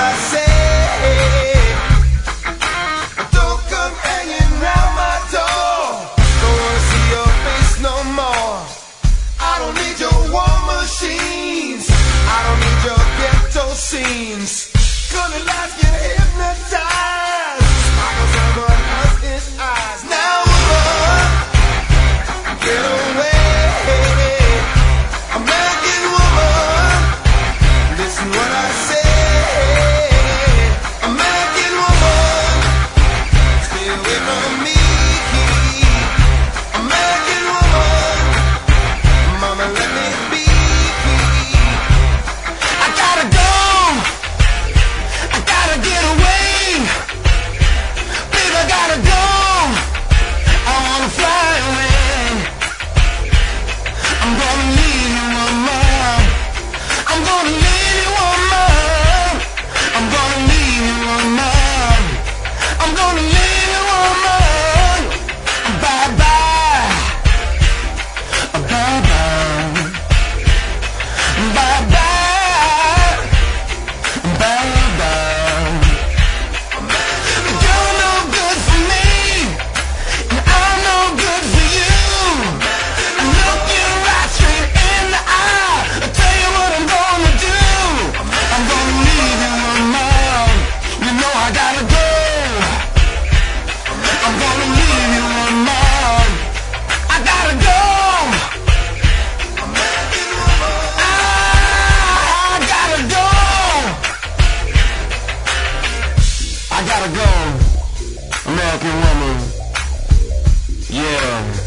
I say. Don't come hanging round my door. Don't wanna see your face no more. I don't need your war machines. I don't need your ghetto scenes. Gonna let you hypnotized. Sparkles on my husband's eyes. Now woman, get away. American woman, listen what I say. American woman, stay away from me. American woman, mama let me be. I gotta go, I gotta get away. Baby, I gotta go, I wanna fly away. I'm gonna leave you, woman. I'm gonna leave you, woman. I'm gonna leave you, woman. I'm gonna leave you, woman. Bye bye. Bye bye. Bye bye. Bye bye. You're no good for me, and I'm no good for you. I look you right straight in the eye. I tell you what I'm gonna do. I'm gonna leave you alone. You know I gotta go. I'm gonna leave you alone. I gotta go. I gotta go. I gotta go. American woman. Yeah.